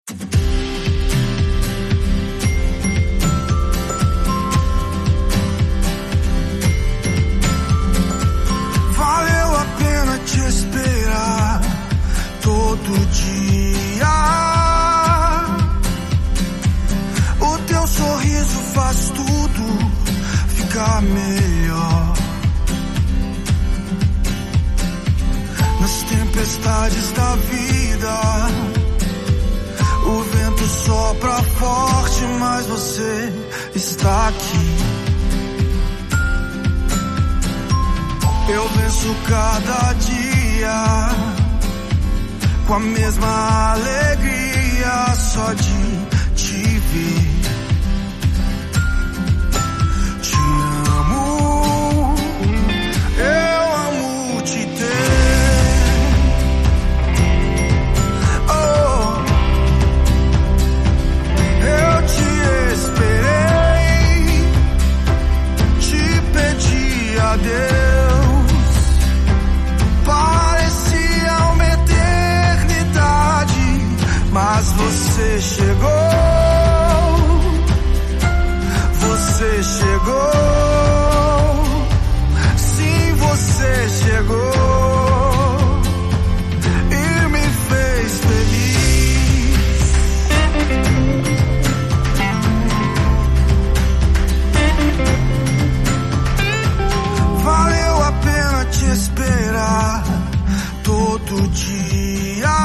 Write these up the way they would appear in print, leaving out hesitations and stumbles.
Valeu a pena te esperar todo dia. O teu sorriso faz tudo ficar melhor. Nas tempestades da vida, o vento sopra forte, mas você está aqui. Eu venço cada dia com a mesma alegria só de te ver. Te amo, eu amo te ter. Oh, eu te esperei, te pedi adeus. Parecia uma eternidade, mas você chegou. Você chegou. Sim, você chegou e me fez feliz. Valeu a pena te esperar todo dia.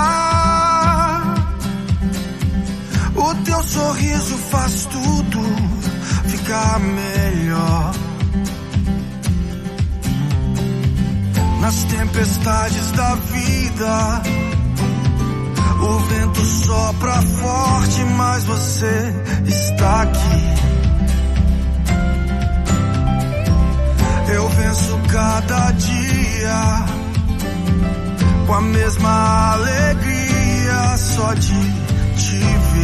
O teu sorriso faz tudo ficar melhor. Nas tempestades da vida, o vento sopra forte, mas você está aqui. Eu venço cada dia com a mesma alegria só de te ver.